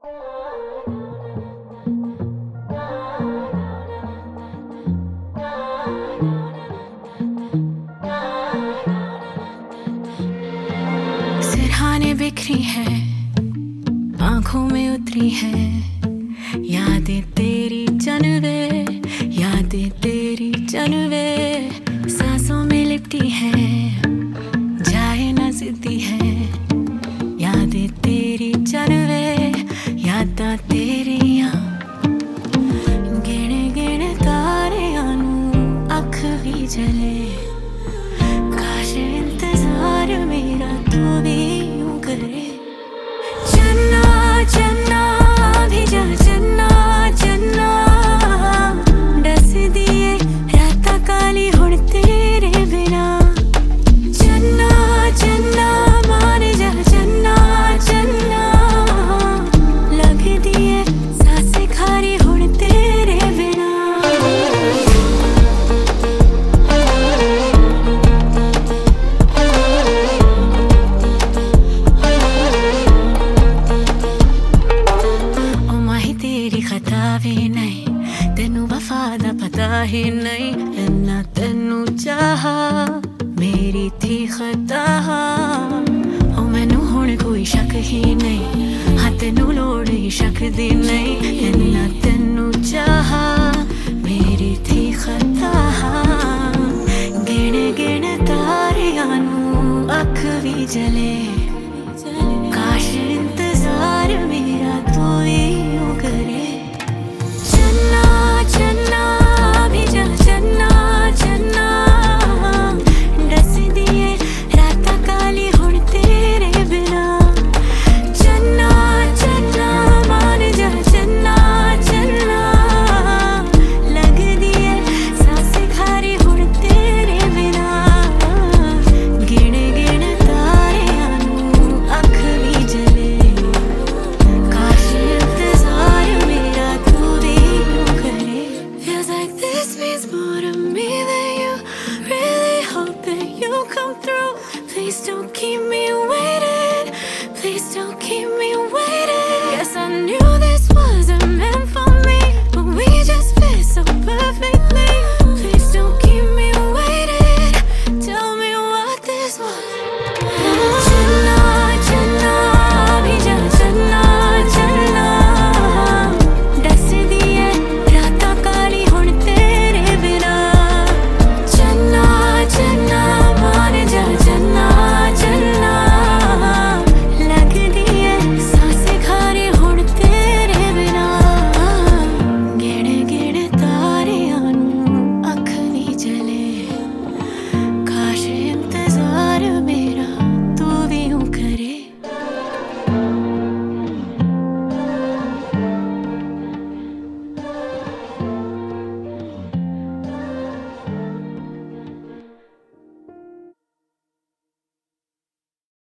सिरहाने बिखरी है, आंखों में उतरी है यादें तेरी चनवे, यादें तेरी चनवे सांसों में लिपटी है, जाए न जिद्दी है यादें तेरी चनवे, यादां तेरियां गिण गिण तारियां नूं अख भी जले, काश इंतजार मेरा तू भी यूं करे। चन्ना चन्ना भी जा चन्ना चन्ना, दस दिए रातां काली हुण तेरे बिना। चन्ना चन्ना मान जा चन्ना चन्ना, लगदी है सांसें खारी हुण तेरे बिना। खता भी नहीं तेनू वफा दा पता ही नहीं, इन्ना तेनू चाहा मेरी थी खता। ओ मैनू हुण कोई शक ही नहीं, हाँ तेनू लोड़ ही शक दी नहीं, इन्ना तेनू चाहा मेरी थी खता। गिण गिण तारियां नूं अख भी जले,